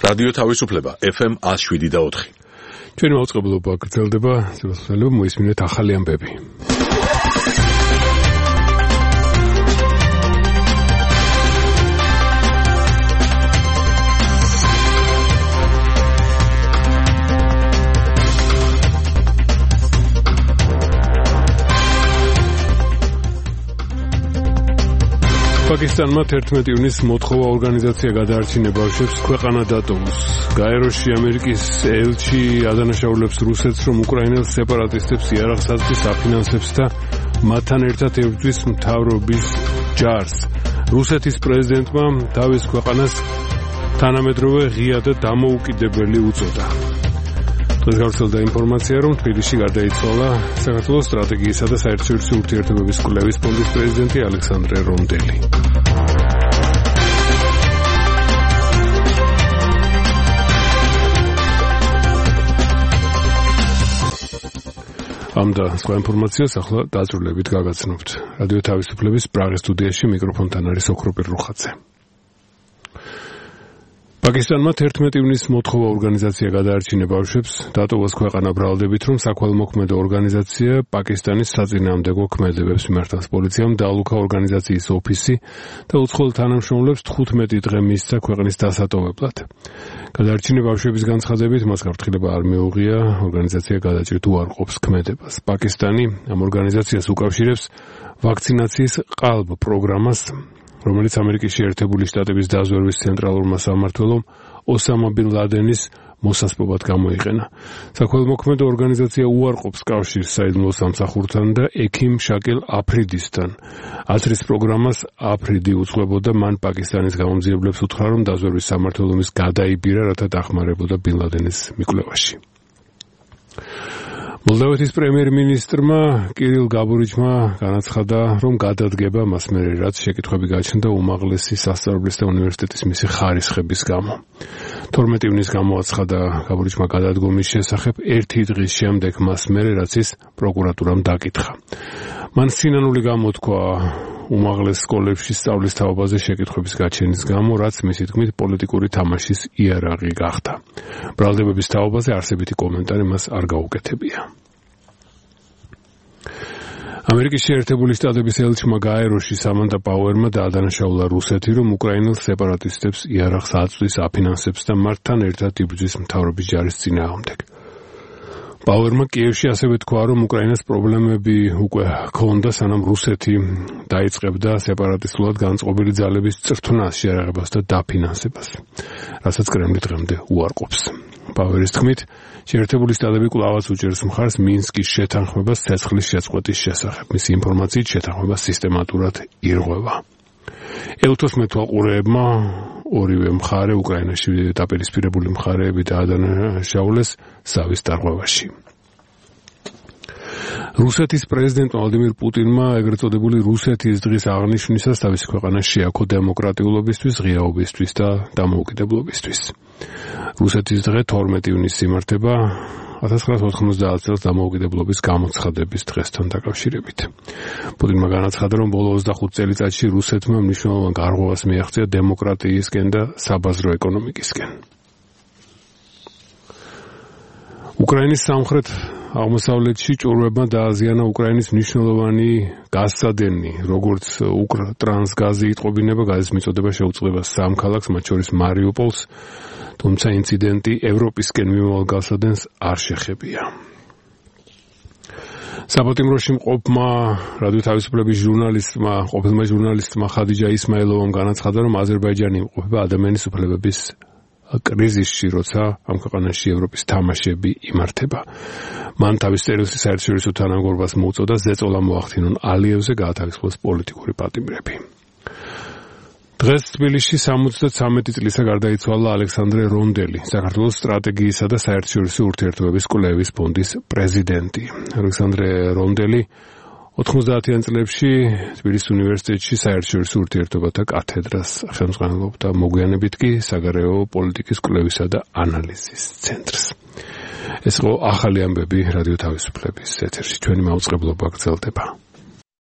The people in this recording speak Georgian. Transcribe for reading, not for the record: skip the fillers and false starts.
რადიო თავისუფლება FM 107.4. ჩვენი მოწყობილობა გრძელდება, სულელო მოისმინეთ ახალი ამბები. პაკისტანმა 11 ივნისს მოთხოვა ორგანიზაცია გადაარჩინა ბავშვებს ქვეყანა დატოვოს. გაეროში ამერიკის ელჩი ადანაშაულებს რუსეთს, რომ უკრაინელ სეპარატისტებს იარაღს აწვდის აფინანსებს და მათთან ერთად ებრძვის მთავრობის ჯარს. რუსეთის პრეზიდენტმა თავის ქვეყანას თანამედროვე ღია და დამოუკიდებელი უწოდა. დღეს გავრცელდა ინფორმაცია, რომ თბილისში გარდაიცვალა საქართველოს სტრატეგიისა და საერთაშორისო ურთიერთობების კვლევის ფონდის პრეზიდენტი ალექსანდრე რონდელი. ამ და სხვა ინფორმაციას ახლა დაწვრილებით გაგაცნობთ. რადიო თავისუფლების პრაღის სტუდიაში მიკროფონთან არის ოქროპირ რუხაძე. პაკისტანმა 11 ივნისს მოთხოვა ორგანიზაცია გადაარჩინა ბავშვებს დატოვოს ქვეყანა ბრალდებით, რომ საქველმოქმედო ორგანიზაცია პაკისტანის საწინააღმდეგო ქმედებებს მიმართავს. პოლიციამ დაალუქა ორგანიზაციის ოფისი და უცხოელ თანამშრომლებს 15 დღე მისცა ქვეყნის დასატოვებლად. გადაარჩინა ბავშვების განცხადებით მას გაფრთხილება არ მიუღია, ორგანიზაცია გადაჭრით უარყოფს ქმედებას. პაკისტანი ამ ორგანიზაციას უკავშირებს ვაქცინაციის ყალბ პროგრამას, რომელიც ამერიკის შეერთებული შტატების დაზვერვის ცენტრალურმა სამმართველომ ოსამა ბინ ლადენის მოსასპობად გამოიყენა. საქველმოქმედო ორგანიზაცია უარყოფს კავშირს საიდუმლო სამსახურთან და ექიმ შაკილ აფრიდისთან. აცრის პროგრამას აფრიდი უძღვებოდა, მან პაკისტანის გამომძიებლებს უთხრა, რომ დაზვერვის სამმართველობის გადაიბირა, რათა დახმარებოდა ბინ ლადენის მიკვლევაში. მოლდოვეთის პრემიერ-მინისტრმა კირილ გაბურიჩმა განაცხადა, რომ გადადგება მას მერე, რაც შეკითხვები გაჩნდა უმაღლესი სასწავლებლის და უნივერსიტეტის მისი ხარისხების გამო. 12 ივნისს გამოაცხადა გაბურიჩმა გადადგომის შესახებ 1 დღის შემდეგ მას მერე, რაც ის პროკურატურამ დაკითხა. მან სინანული გამოთქვა უმაღლეს სკოლებში სწავლის თაობაზე შეკითხვების გაჩენის გამო, რაც მისი თქმით პოლიტიკური თამაშის იარაღი გახდა. ბრალდებების თაობაზე არსებითი კომენტარი მას არ გაუკეთებია. ამერიკის შეერთებული შტატების ელჩმა გაეროში სამანტა პაუერმა დაადანაშაულა რუსეთი, რომ უკრაინელ სეპარატისტებს იარაღს აწვდის აფინანსებს და მათთან ერთად იბრძვის მთავრობის ჯარის წინააღმდეგ. პაუერმა კიევში ასევე თქვა, რომ უკრაინას პრობლემები უკვე ჰქონდა, სანამ რუსეთი დაიწყებდა სეპარატისტულად განწყობილი ძალების წრთვნას, შეერაღებას და დაფინანსებას, რასაც კრემლი დღემდე უარყოფს. პაუერის თქმით, შეერთებული შტატები კვლავაც უჭერს მხარს მინსკის შეთანხმებას ცეცხლის შეწყვეტის შესახებ. მისი ინფორმაციით შეთანხმება სისტემატურად ირღვევა. ელთოს მეთვალყურეებმა ორივე მხარე უკრაინაში დაპირისპირებული მხარეები დაადანაშაულეს სავის დარღვევაში. რუსეთის პრეზიდენტ ვლადიმირ პუტინმა ეგრეთ წოდებული რუსეთის დღის აღნიშვნისას თავისი ქვეყანა შეაქო დემოკრატიულობისთვის, ღიაობისთვის და დამოუკიდებლობისთვის. რუსეთის დღე 12 ივნისს იმართება 1990 წელს დამოუკიდებლობის გამოცხადების დღესთან დაკავშირებით. პუტინმა განაცხადა, რომ ბოლო 25 წელიწადში რუსეთმა მნიშვნელოვან გარღვევას მიაღწია დემოკრატიისკენ და საბაზრო ეკონომიკისკენ. უკრაინის სამხრეთ აღმოსავლეთში ჭურვებმა დააზიანა უკრაინის მნიშვნელოვანი გაზსადენი, როგორც ტრანსგაზი იტყობინება, გაზის მიწოდება შეუწყდება 3 ქალაქს, მათ შორის მარიუპოლს, თუმცა ინციდენტი ევროპისკენ მიმავალ გაზსადენს არ შეხებია. საპატიმროში მყოფმა რადიო თავისუფლების ყოფილმა ჟურნალისტმა ხადიჯა ისმაილოვამ განაცხადა, რომ აზერბაიჯანი იმყოფება ადამიანის უფლებების კრიზისში, როცა ამ ქვეყანაში ევროპის თამაშები იმართება. მან თავის წერილში საერთაშორისო თანამგზავრობას მოუწოდა ზეწოლა მოახდინონ ალიევზე გაათავისუფლოს პოლიტიკური პატიმრები. დღეს თბილისში 73 წლისა გარდაიცვალა ალექსანდრე რონდელი, საქართველოს სტრატეგიისა და საერთაშორისო ურთიერთობების კვლევის ფონდის პრეზიდენტი. ალექსანდრე რონდელი 90-იან წლებში თბილისის უნივერსიტეტში საერთაშორისო ურთიერთობათა კათედრას ხელმძღვანელობდა, მოგვიანებით კი საგარეო პოლიტიკის კვლევისა და ანალიზის ცენტრს. ეს იყო ახალი ამბები რადიო თავისუფლების ეთერში. ჩვენი მაუწყებლობა გრძელდება.